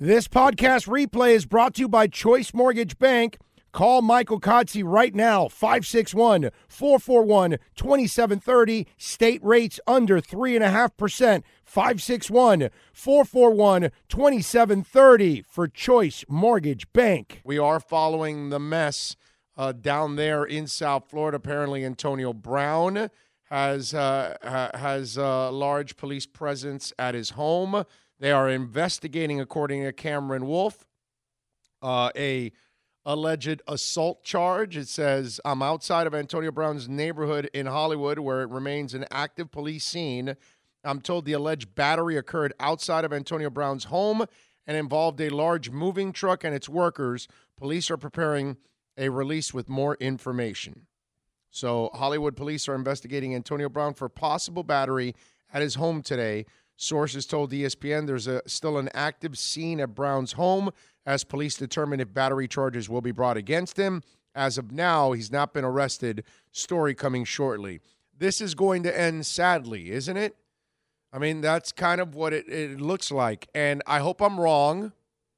This podcast replay is brought to you by Choice Mortgage Bank. Call Michael Kotze right now, 561-441-2730. State rates under 3.5%. 561-441-2730 for Choice Mortgage Bank. We are following the mess down there in South Florida. Apparently, Antonio Brown has a large police presence at his home. They are investigating, according to Cameron Wolf, a alleged assault charge. It says, I'm outside of Antonio Brown's neighborhood in Hollywood where it remains an active police scene. I'm told the alleged battery occurred outside of Antonio Brown's home and involved a large moving truck and its workers. Police are preparing a release with more information. So Hollywood police are investigating Antonio Brown for possible battery at his home today. Sources told ESPN there's still an active scene at Brown's home as police determine if battery charges will be brought against him. As of now, he's not been arrested. Story coming shortly. This is going to end sadly, isn't it? I mean, that's kind of what it looks like. And I hope I'm wrong,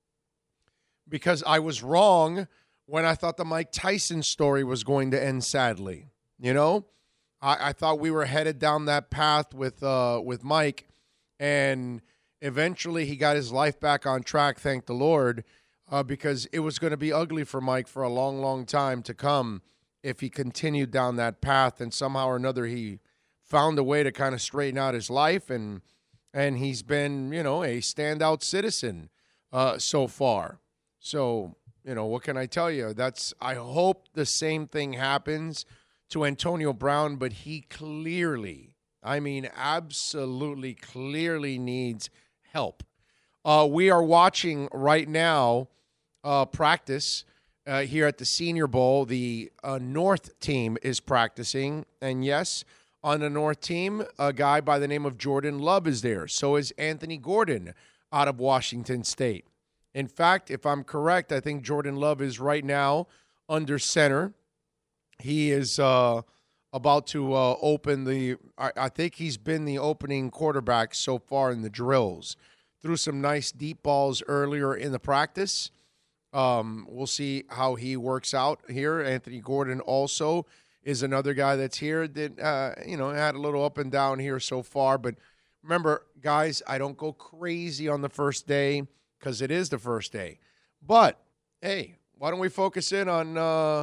because I was wrong when I thought the Mike Tyson story was going to end sadly. You know, I thought we were headed down that path with Mike. And eventually he got his life back on track, thank the Lord, because it was going to be ugly for Mike for a long, long time to come if he continued down that path. And somehow or another he found a way to kind of straighten out his life. And he's been, a standout citizen so far. So, what can I tell you? I hope the same thing happens to Antonio Brown, but he clearly, absolutely clearly needs help. We are watching right now practice here at the Senior Bowl. The North team is practicing. And yes, on the North team, a guy by the name of Jordan Love is there. So is Anthony Gordon out of Washington State. In fact, if I'm correct, I think Jordan Love is right now under center. He is about to open I think he's been the opening quarterback so far in the drills. Threw some nice deep balls earlier in the practice. We'll see how he works out here. Anthony Gordon also is another guy that's here that, had a little up and down here so far. But remember, guys, I don't go crazy on the first day because it is the first day. But, hey, why don't we focus in on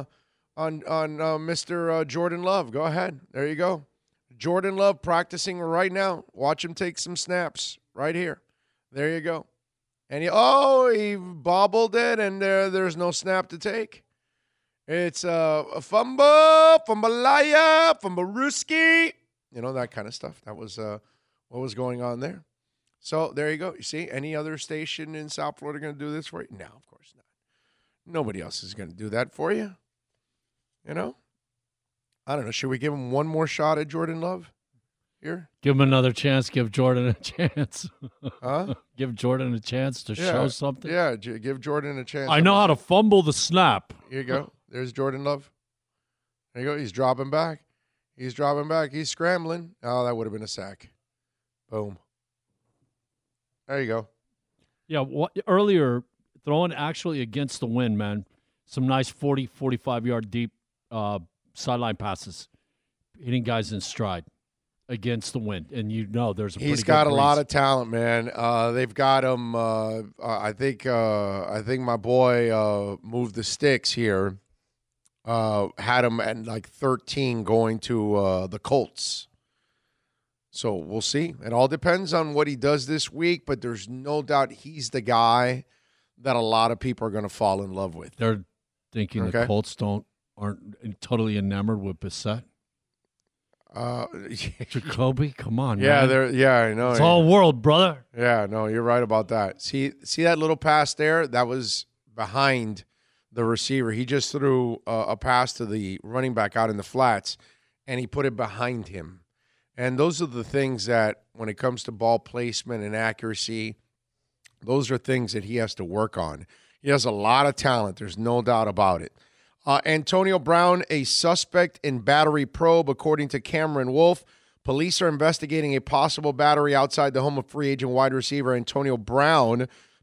Mr. Jordan Love. Go ahead. There you go. Jordan Love practicing right now. Watch him take some snaps right here. There you go. And he bobbled it, and there's no snap to take. It's a fumbalaya, fumbarooski. That kind of stuff. That was what was going on there. So there you go. You see, any other station in South Florida going to do this for you? No, of course not. Nobody else is going to do that for you. I don't know. Should we give him one more shot at Jordan Love here? Give him another chance. Give Jordan a chance. Huh? Give Jordan a chance to show something. Yeah, give Jordan a chance. I know how to fumble the snap. Here you go. There's Jordan Love. There you go. He's dropping back. He's scrambling. Oh, that would have been a sack. Boom. There you go. Yeah, earlier, throwing actually against the wind, man. Some nice 40, 45-yard deep sideline passes, hitting guys in stride against the wind. And there's a pretty He's got good a lot of talent, man. They've got him. I think my boy moved the sticks here. Had him at like 13 going to the Colts. So we'll see. It all depends on what he does this week, but there's no doubt he's the guy that a lot of people are going to fall in love with. They're thinking the Colts aren't totally enamored with Bissett. Jacoby, come on, man. I know. It's all world, brother. Yeah, no, you're right about that. See that little pass there? That was behind the receiver. He just threw a pass to the running back out in the flats, and he put it behind him. And those are the things that, when it comes to ball placement and accuracy, those are things that he has to work on. He has a lot of talent. There's no doubt about it. Antonio Brown, a suspect in battery probe, according to Cameron Wolf. Police are investigating a possible battery outside the home of free agent wide receiver Antonio Brown.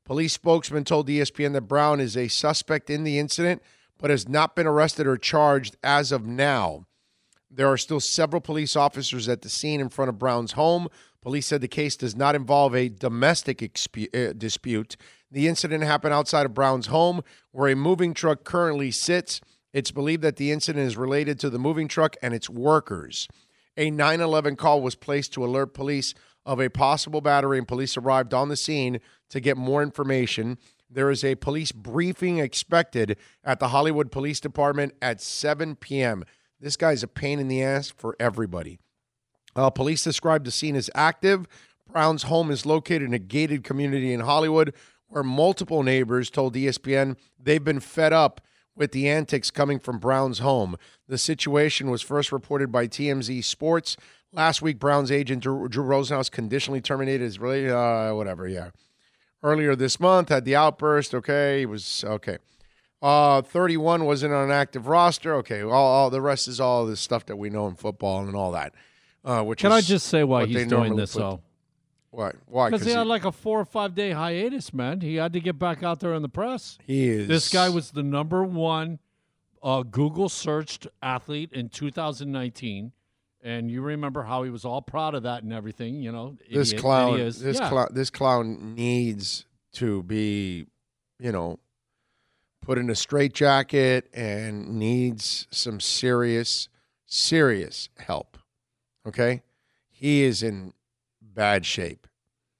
Police spokesman told ESPN that Brown is a suspect in the incident, but has not been arrested or charged as of now. There are still several police officers at the scene in front of Brown's home. Police said the case does not involve a domestic dispute. The incident happened outside of Brown's home, where a moving truck currently sits. It's believed that the incident is related to the moving truck and its workers. A 911 call was placed to alert police of a possible battery, and police arrived on the scene to get more information. There is a police briefing expected at the Hollywood Police Department at 7 p.m. This guy's a pain in the ass for everybody. Police described the scene as active. Brown's home is located in a gated community in Hollywood where multiple neighbors told ESPN they've been fed up with the antics coming from Brown's home. The situation was first reported by TMZ Sports. Last week, Brown's agent, Drew Rosenhaus, conditionally terminated his Earlier this month, had the outburst. Okay, he was okay. 31 wasn't on an active roster. Okay, all the rest is all the stuff that we know in football and all that. Can I just say why he's doing this, though? Why? Why? Because he had like a 4 or 5 day hiatus, man. He had to get back out there in the press. He is. This guy was the number one Google searched athlete in 2019. And you remember how he was all proud of that and everything, you know. This clown needs to be, put in a straitjacket and needs some serious help. Okay? He is in bad shape.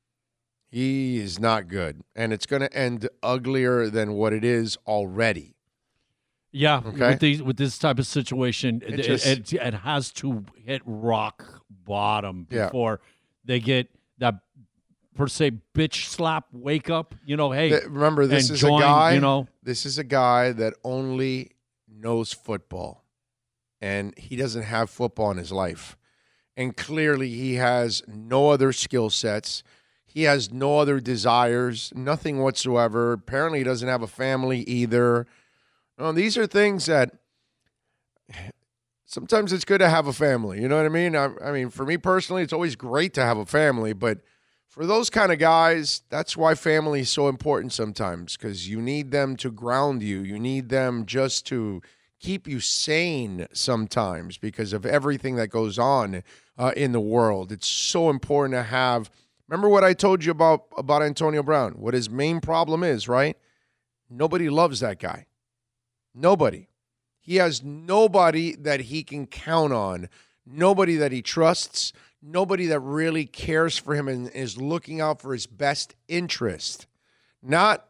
He is not good. And it's going to end uglier than what it is already. Yeah, okay? with this type of situation, it has to hit rock bottom before they get that, per se, bitch slap wake up. Hey, remember, this is a guy. This is a guy that only knows football, and he doesn't have football in his life. And clearly, he has no other skill sets. He has no other desires, nothing whatsoever. Apparently, he doesn't have a family either. These are things that sometimes it's good to have a family. You know what I mean? I mean, for me personally, it's always great to have a family. But for those kind of guys, that's why family is so important sometimes, because you need them to ground you. You need them just to keep you sane sometimes because of everything that goes on in the world. It's so important to have. Remember what I told you about Antonio Brown, what his main problem is, right? Nobody loves that guy. Nobody. He has nobody that he can count on, nobody that he trusts, nobody that really cares for him and is looking out for his best interest. Not,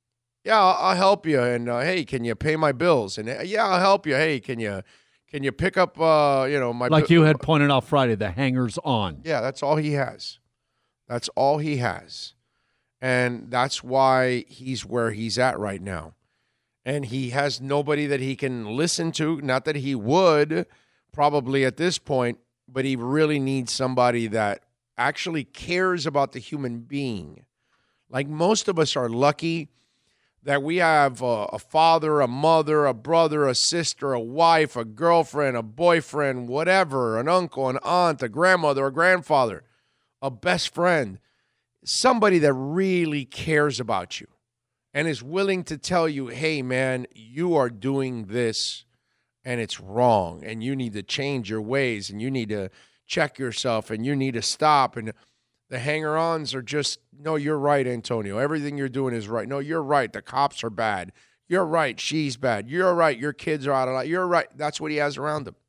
I'll help you, and hey, can you pay my bills? And I'll help you. Hey, can you pick up my like you had pointed out Friday, the hangers on. Yeah, that's all he has. That's all he has. And that's why he's where he's at right now. And he has nobody that he can listen to. Not that he would probably at this point, but he really needs somebody that actually cares about the human being. Like most of us are lucky that we have a father, a mother, a brother, a sister, a wife, a girlfriend, a boyfriend, whatever, an uncle, an aunt, a grandmother, a grandfather, a best friend, somebody that really cares about you and is willing to tell you, hey, man, you are doing this and it's wrong and you need to change your ways and you need to check yourself and you need to stop. And the hanger-ons are just, no, you're right, Antonio. Everything you're doing is right. No, you're right. The cops are bad. You're right. She's bad. You're right. Your kids are out of line. You're right. That's what he has around him.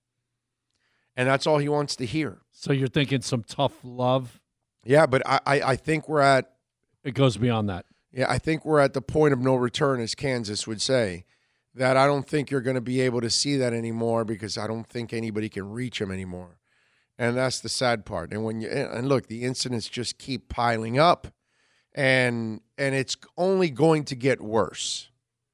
And that's all he wants to hear. So you're thinking some tough love? Yeah, but I think we're at... It goes beyond that. Yeah, I think we're at the point of no return, as Kansas would say, that I don't think you're going to be able to see that anymore because I don't think anybody can reach him anymore. And that's the sad part. And look, the incidents just keep piling up, and it's only going to get worse.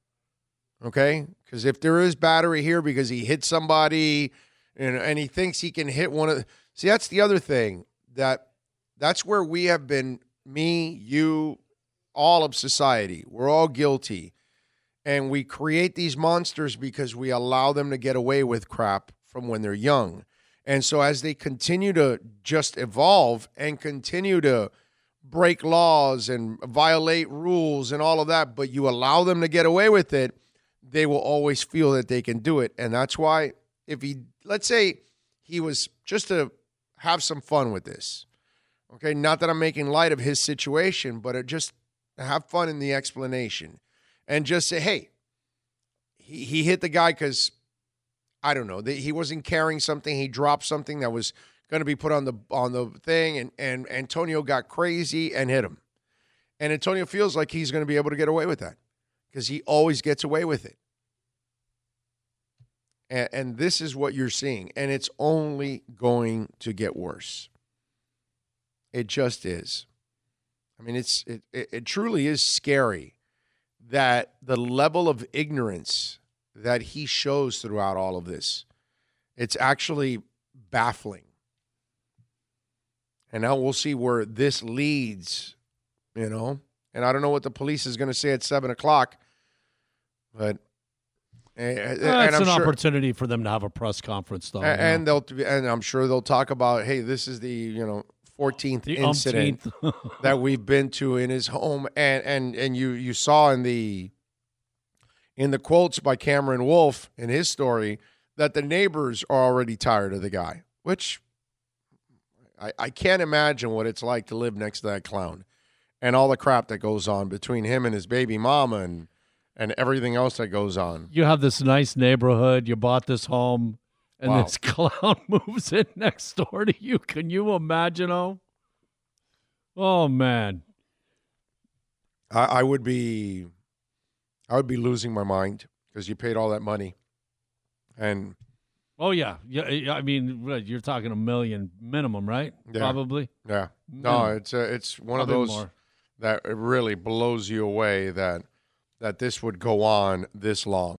Okay? Because if there is battery here because he hit somebody and he thinks he can hit one of the... See, that's the other thing. That's where we have been, me, you, all of society. We're all guilty. And we create these monsters because we allow them to get away with crap from when they're young. And so as they continue to just evolve and continue to break laws and violate rules and all of that, but you allow them to get away with it, they will always feel that they can do it. And that's why if let's say he was just to have some fun with this, okay, not that I'm making light of his situation, but just have fun in the explanation and just say, hey, he hit the guy because, I don't know, he wasn't carrying something. He dropped something that was going to be put on the thing, and Antonio got crazy and hit him. And Antonio feels like he's going to be able to get away with that because he always gets away with it. And this is what you're seeing, and it's only going to get worse. It just is. I mean, it truly is scary that the level of ignorance that he shows throughout all of this, it's actually baffling. And now we'll see where this leads, you know. And I don't know what the police is going to say at 7 o'clock, but it's an opportunity for them to have a press conference, though. And I'm sure they'll talk about, hey, this is the 14th incident that we've been to in his home, and you saw in the quotes by Cameron Wolf in his story that the neighbors are already tired of the guy, which I can't imagine what it's like to live next to that clown and all the crap that goes on between him and his baby mama and everything else that goes on. You have this nice neighborhood. You bought this home, and Wow. this clown moves in next door to you. Can you imagine? Oh man. I would be losing my mind because you paid all that money, and Oh yeah. I mean, you're talking $1 million minimum, right? Yeah. Probably. yeah, no, it's one of Probably those more. that it really blows you away that this would go on this long.